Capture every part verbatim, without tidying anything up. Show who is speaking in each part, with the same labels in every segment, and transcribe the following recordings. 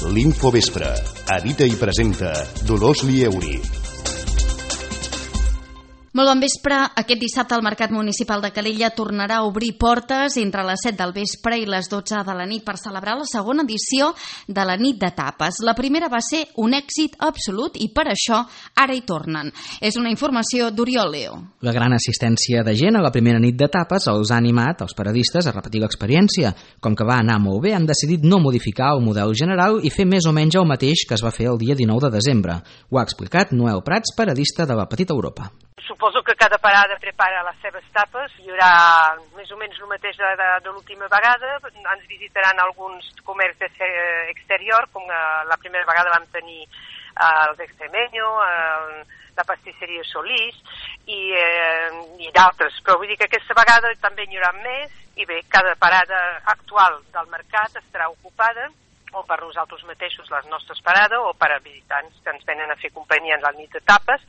Speaker 1: L'Infovespre. Edita i presenta Dolors Lieuri.
Speaker 2: Molt bon vespre. Aquest dissabte el Mercat Municipal de Calella tornarà a obrir portes entre les set del vespre i les dotze de la nit per celebrar la segona edició de la nit de tapes. La primera va ser un èxit absolut i per això ara hi tornen. És una informació d'Oriol Leo.
Speaker 3: La gran assistència de gent a la primera nit de tapes els ha animat els paradistes a repetir l'experiència. Com que va anar molt bé, han decidit no modificar el model general i fer més o menys el mateix que es va fer el dia dinou de desembre. Ho ha explicat Noel Prats, paradista de la Petita Europa.
Speaker 4: Suposo que cada parada prepara les seves tapes, hi haurà més o menys el mateix de, de, de l'última vegada, ens visitaran alguns comerços exterior, com la primera vegada vam tenir els Extremeño, la pastisseria Solís i, eh, i d'altres, però vull dir que aquesta vegada també n'hi haurà més i bé, cada parada actual del mercat estarà ocupada o per nosaltres mateixos, les nostres parades, o per a visitants que ens venen a fer companyia en la nit de tapes.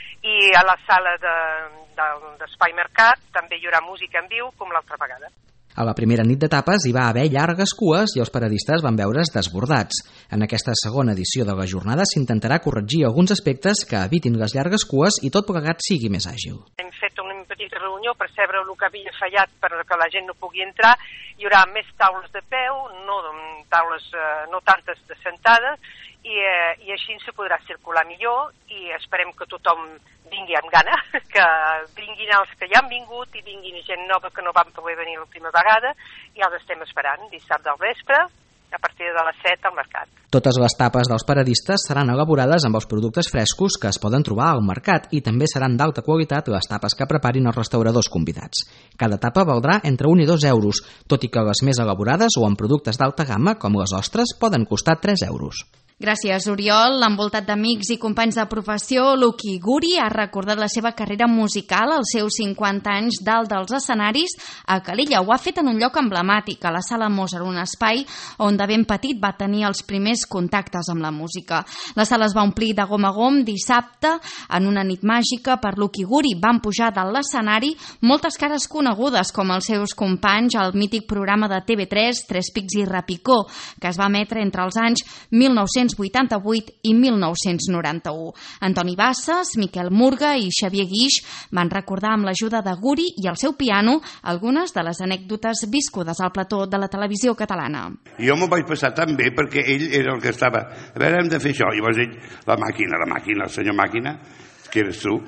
Speaker 4: I a la sala de, de, d'Espai Mercat també hi haurà música en viu com l'altra vegada.
Speaker 3: A la primera nit de tapes hi va haver llargues cues i els paradistes van veure's desbordats. En aquesta segona edició de la jornada s'intentarà corregir alguns aspectes que evitin les llargues cues i tot plegat sigui més àgil.
Speaker 4: Hem fet una petita reunió per saber el que havia fallat perquè la gent no pugui entrar. Hi haurà més taules de peu, no, taules, no tantes de sentades, i, eh, i així se podrà circular millor i esperem que tothom vingui amb gana, que vinguin els que ja han vingut i vinguin gent nova que no van poder venir la primera vegada i els estem esperant dissabte al vespre a partir de les set al mercat.
Speaker 3: Totes les tapes dels paradistes seran elaborades amb els productes frescos que es poden trobar al mercat i també seran d'alta qualitat les tapes que preparin els restauradors convidats. Cada tapa valdrà entre un i dos euros, tot i que les més elaborades o amb productes d'alta gamma, com les ostres, poden costar tres euros.
Speaker 2: Gràcies, Oriol. Envoltat d'amics i companys de professió, Lucky Guri ha recordat la seva carrera musical als seus cinquanta anys dalt dels escenaris a Calella. Ho ha fet en un lloc emblemàtic, a la Sala Mozart, un espai on de ben petit va tenir els primers contactes amb la música. La sala es va omplir de gom a gom dissabte en una nit màgica per Lucky Guri. Van pujar dalt l'escenari moltes cares conegudes, com els seus companys al mític programa de T V tres, Tres Pics i Repicó, que es va emetre entre els anys mil nou-cents vuitanta-vuit i mil nou-cents noranta-u. Antoni Bassas, Miquel Murga i Xavier Guix van recordar amb l'ajuda de Guri i el seu piano algunes de les anècdotes viscudes al plató de la televisió catalana.
Speaker 5: Jo m'ho vaig passar tan bé perquè ell era el que estava, a veure, hem de fer això, i llavors ell, la màquina, la màquina, el senyor màquina, que eres tu,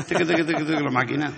Speaker 5: la màquina.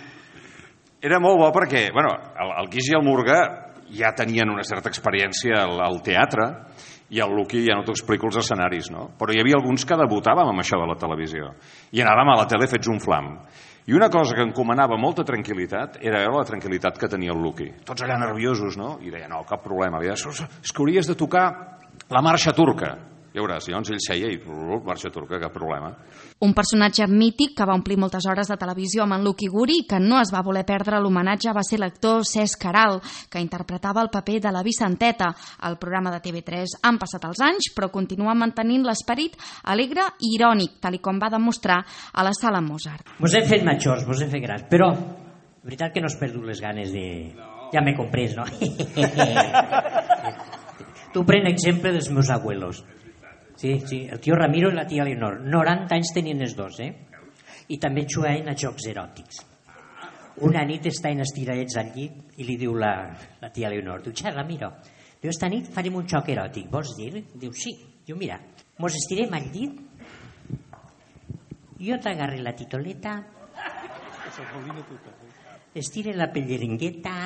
Speaker 6: Era molt bo perquè, bueno, el, el Guix i el Murga ja tenien una certa experiència al, al teatre, i el Lucky ja no t'ho explico els escenaris, no? Però hi havia alguns que debutàvem amb això de la televisió i anàvem a la tele fets un flam. I una cosa que encomanava molta tranquil·litat era la tranquil·litat que tenia el Lucky. Tots allà nerviosos, no? I deia, no, cap problema. Deia, és que hauries de tocar la marxa turca. Ja veuràs, llavors ell seia i marxa turca, cap problema.
Speaker 2: Un personatge mític que va omplir moltes hores de televisió amb en Lucky Guri i que no es va voler perdre l'homenatge va ser l'actor Cesc Caral, que interpretava el paper de la Vicenteta al programa de T V tres. Han passat els anys, però continua mantenint l'esperit alegre i irònic, tal com va demostrar a la Sala Mozart.
Speaker 7: Vos hem fet majors, vos hem fet grans, però la veritat que no has perdut les ganes de... Ja m'he comprès, no? Tu pren exemple dels meus abuelos. Sí, sí, el tio Ramiro i la tia Leonor. noranta anys tenien els dos, eh? I també jugaven a jocs eròtics. Una nit estaven estiradets al llit i li diu la, la tia Leonor, diu, xa, Ramiro, diu, esta nit farem un joc eròtic, vols dir? Diu, sí. Diu, mira, mos estirem al llit, jo t'agarre la titoleta, estire la pelleringueta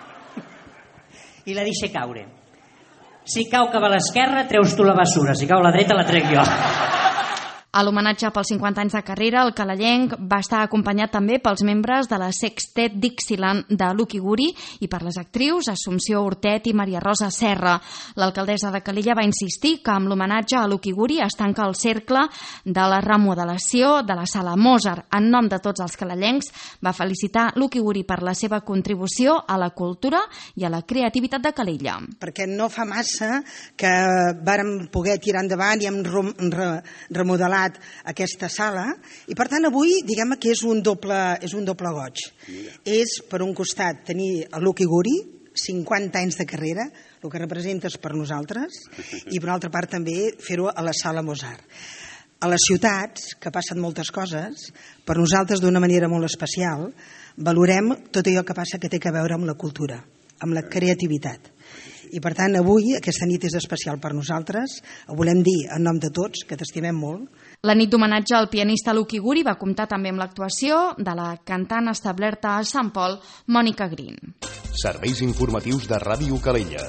Speaker 7: i la deixe caure. Si cau cap a l'esquerra, treus tu la bessura. Si cau a la dreta, la trec jo.
Speaker 2: A l'homenatge pels cinquanta anys de carrera, el calellenc va estar acompanyat també pels membres de la Sextet Dixieland de Lucky Guri i per les actrius Assumpció Hortet i Maria Rosa Serra. L'alcaldessa de Calella va insistir que amb l'homenatge a Lucky Guri es tanca el cercle de la remodelació de la Sala Mozart. En nom de tots els calellencs va felicitar Lucky Guri per la seva contribució a la cultura i a la creativitat de Calella.
Speaker 8: Perquè no fa massa que vàrem poder tirar endavant i hem remodelat aquesta sala i per tant avui diguem que és un doble, és un doble goig. És per un costat tenir el Lucky Guri, cinquanta anys de carrera, el que representes per nosaltres, i per una altra part també fer-ho a la Sala Mozart. A les ciutats, que passen moltes coses, per nosaltres d'una manera molt especial, valorem tot allò que passa que té a veure amb la cultura, amb la creativitat. I per tant, avui, aquesta nit és especial per nosaltres, ho volem dir en nom de tots, que t'estimem molt.
Speaker 2: La nit d'homenatge al pianista Lucky Guri va comptar també amb l'actuació de la cantant establerta a Sant Pol, Mònica Green.
Speaker 1: Serveis informatius de Ràdio Calella.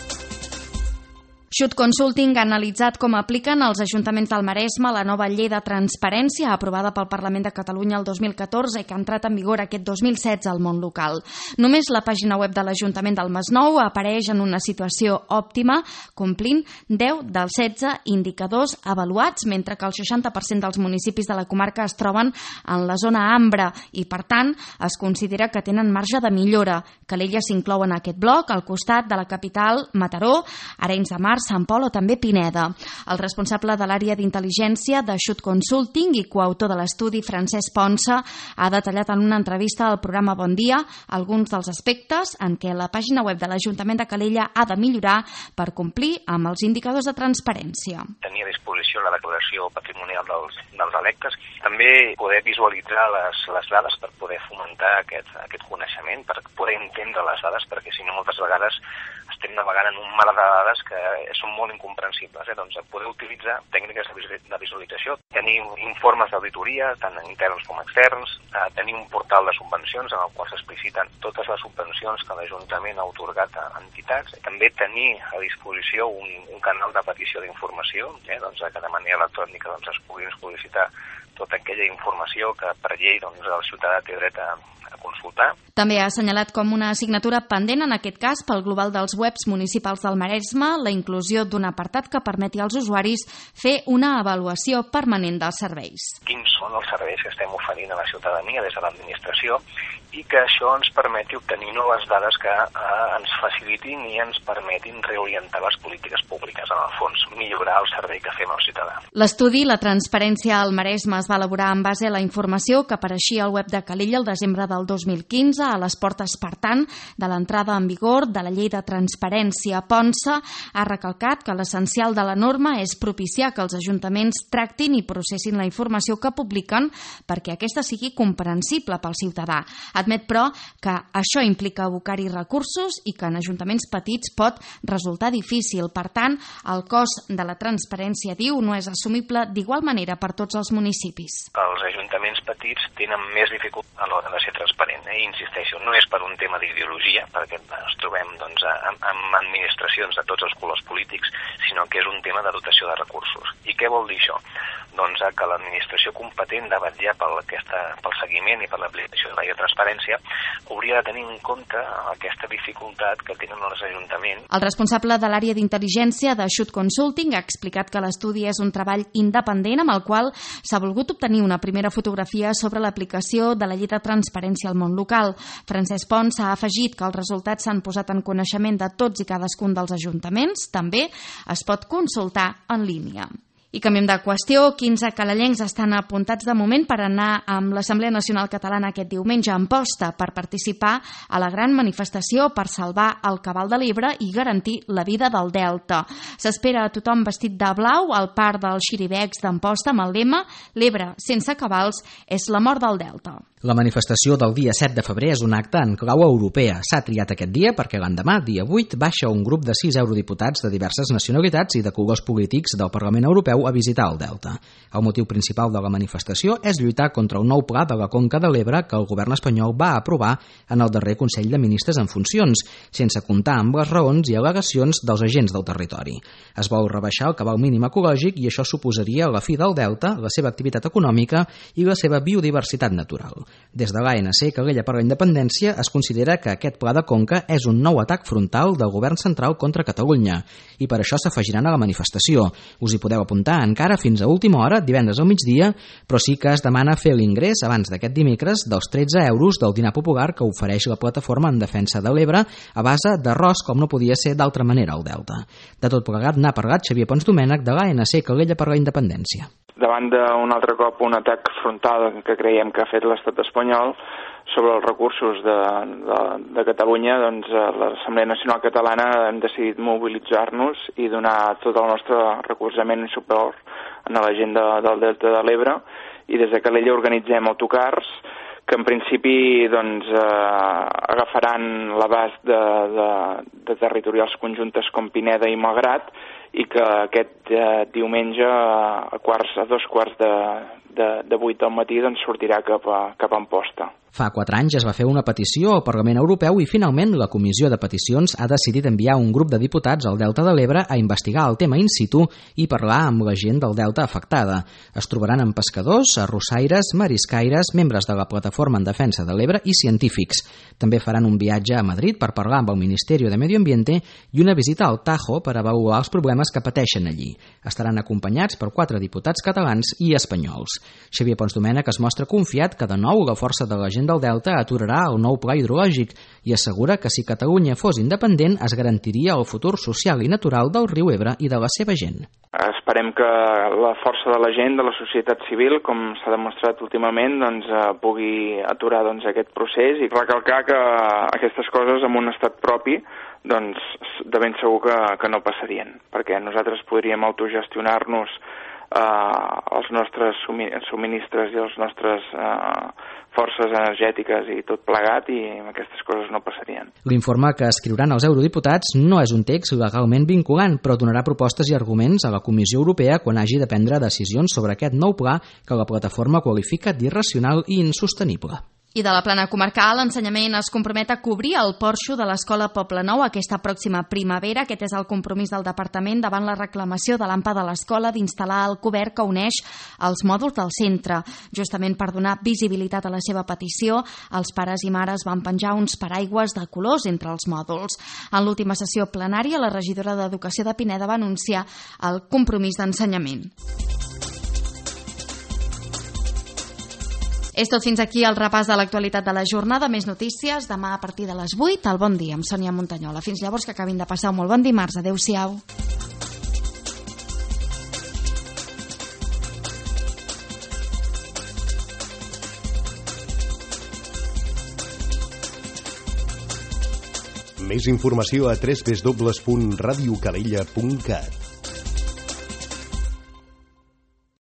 Speaker 2: Xut Consulting ha analitzat com apliquen els ajuntaments del Maresme la nova llei de transparència aprovada pel Parlament de Catalunya el dos mil catorze i que ha entrat en vigor aquest dos mil setze al món local. Només la pàgina web de l'Ajuntament del Masnou apareix en una situació òptima, complint deu dels setze indicadors avaluats, mentre que el seixanta per cent dels municipis de la comarca es troben en la zona ambra i, per tant, es considera que tenen marge de millora. Calella s'inclou en aquest bloc, al costat de la capital, Mataró, Arenys de Mar, Sant Pol o també Pineda. El responsable de l'àrea d'intel·ligència de Xut Consulting i coautor de l'estudi, Francesc Ponsa, ha detallat en una entrevista al programa Bon Dia alguns dels aspectes en què la pàgina web de l'Ajuntament de Calella ha de millorar per complir amb els indicadors de transparència.
Speaker 9: Tenir a disposició la declaració patrimonial dels, dels electes, també poder visualitzar les, les dades per poder fomentar aquest, aquest coneixement, per poder entendre les dades, perquè si no moltes vegades estem navegant en un mar de dades que són molt incomprensibles. Eh? Doncs poder utilitzar tècniques de visualització, tenir informes d'auditoria, tant interns com externs, eh, tenir un portal de subvencions en el qual s'expliciten totes les subvencions que l'Ajuntament ha atorgat a entitats, també tenir a disposició un, un canal de petició d'informació, eh? doncs, que de manera electrònica doncs, es pugui sol·licitar tota aquella informació que per llei doncs, el ciutadà té dret a, a consultar.
Speaker 2: També ha assenyalat com una assignatura pendent, en aquest cas, pel global dels webs municipals del Maresme, la inclusió d'un apartat que permeti als usuaris fer una avaluació permanent dels serveis.
Speaker 9: Quins són els serveis que estem oferint a la ciutadania des de l'administració i que això ens permeti obtenir noves dades que eh, ens facilitin i ens permetin reorientar les polítiques públiques, en el fons, millorar el servei que fem al ciutadà.
Speaker 2: L'estudi La transparència al Maresme es va elaborar en base a la informació que apareixia al web de Calella el desembre del dos mil quinze, a les portes, per tant, de l'entrada en vigor de la llei de transparència. Ponsa ha recalcat que l'essencial de la norma és propiciar que els ajuntaments tractin i processin la informació que publiquen perquè aquesta sigui comprensible pel ciutadà. Admet, però, que això implica abocar-hi recursos i que en ajuntaments petits pot resultar difícil. Per tant, el cost de la transparència, diu, no és assumible d'igual manera per tots els municipis.
Speaker 9: Els ajuntaments petits tenen més dificultat a l'hora de ser transparent. Eh? Insisteixo, no és per un tema d'ideologia, perquè ens trobem doncs, amb, amb administracions de tots els colors polítics, sinó que és un tema de dotació de recursos. I què vol dir això? Doncs que l'administració competent de vetllar pel, aquesta, pel seguiment i per l'aplicació de la llei de transparència hauria de tenir en compte aquesta dificultat que tenen els ajuntaments.
Speaker 2: El responsable de l'àrea d'intel·ligència de Xut Consulting ha explicat que l'estudi és un treball independent amb el qual s'ha volgut obtenir una primera fotografia sobre l'aplicació de la llei de transparència al món local. Francesc Pons ha afegit que els resultats s'han posat en coneixement de tots i cadascun dels ajuntaments. També es pot consultar en línia. I canviem de qüestió. quinze calellencs estan apuntats de moment per anar amb l'Assemblea Nacional Catalana aquest diumenge a Amposta per participar a la gran manifestació per salvar el cabal de l'Ebre i garantir la vida del Delta. S'espera a tothom vestit de blau al parc dels Xiribecs d'Amposta amb el lema «L'Ebre sense cabals és la mort del Delta».
Speaker 3: La manifestació del dia set de febrer és un acte en clau europea. S'ha triat aquest dia perquè l'endemà, dia vuit, baixa un grup de sis eurodiputats de diverses nacionalitats i de colors polítics del Parlament Europeu a visitar el Delta. El motiu principal de la manifestació és lluitar contra un nou pla de la Conca de l'Ebre que el govern espanyol va aprovar en el darrer Consell de Ministres en funcions, sense comptar amb les raons i al·legacions dels agents del territori. Es vol rebaixar el cabal mínim ecològic i això suposaria la fi del Delta, la seva activitat econòmica i la seva biodiversitat natural. Des de l'A N C Calella per la Independència es considera que aquest pla de conca és un nou atac frontal del govern central contra Catalunya i per això s'afegiran a la manifestació. Us hi podeu apuntar encara fins a última hora, divendres al migdia, però sí que es demana fer l'ingrés abans d'aquest dimecres dels tretze euros del dinar popular que ofereix la plataforma en defensa de l'Ebre a base d'arròs, com no podia ser d'altra manera al Delta. De tot plegat n'ha parlat Xavier Pons Domènech de l'A N C Calella per la Independència.
Speaker 10: Davant d'un altre cop un atac frontal que creiem que ha fet l'estat espanyol, sobre els recursos de, de, de Catalunya, doncs l'Assemblea Nacional Catalana hem decidit mobilitzar-nos i donar tot el nostre recolzament i suport a la gent de, del Delta de l'Ebre, i des de Calella organitzem autocars que en principi doncs, eh, agafaran l'abast de, de, de territorials conjuntes com Pineda i Malgrat, i que aquest eh, diumenge a, quarts, a dos quarts de, de, de vuit del matí doncs, sortirà cap a, cap a Amposta.
Speaker 3: Fa quatre anys es va fer una petició al Parlament Europeu i finalment la Comissió de Peticions ha decidit enviar un grup de diputats al Delta de l'Ebre a investigar el tema in situ i parlar amb la gent del Delta afectada. Es trobaran amb pescadors, arrossaires, mariscaires, membres de la Plataforma en Defensa de l'Ebre i científics. També faran un viatge a Madrid per parlar amb el Ministeri de Medio Ambiente i una visita al Tajo per avaluar els problemes que pateixen allí. Estaran acompanyats per quatre diputats catalans i espanyols. Xavier Pons Domènech es mostra confiat que de nou la força de la gent del Delta aturarà el nou pla hidrològic i assegura que si Catalunya fos independent es garantiria el futur social i natural del riu Ebre i de la seva gent.
Speaker 10: Esperem que la força de la gent, de la societat civil, com s'ha demostrat últimament, doncs, eh, pugui aturar doncs, aquest procés i recalcar que aquestes coses en un estat propi doncs, de ben segur que, que no passarien, perquè nosaltres podríem autogestionar-nos eh, els nostres subministres i els nostres eh, forces energètiques i tot plegat, i aquestes coses no passarien.
Speaker 3: L'informe que escriuran els eurodiputats no és un text legalment vinculant, però donarà propostes i arguments a la Comissió Europea quan hagi de prendre decisions sobre aquest nou pla que la plataforma qualifica d'irracional i insostenible.
Speaker 2: I de la plana comarcal, l'ensenyament es compromet a cobrir el porxo de l'Escola Poblenou aquesta pròxima primavera. Aquest és el compromís del departament davant la reclamació de l'AMPA de l'escola d'instal·lar el cobert que uneix els mòduls del centre. Justament per donar visibilitat a la seva petició, els pares i mares van penjar uns paraigües de colors entre els mòduls. En l'última sessió plenària, la regidora d'Educació de Pineda va anunciar el compromís d'ensenyament. És tot fins aquí el repàs de l'actualitat de la jornada. Més notícies demà a partir de les vuit. El Bon Dia amb Sònia Montanyola. Fins llavors, que acabin de passar un molt bon dimarts. Adéu-siau.
Speaker 1: Més informació a w w w punt radio calella punt cat.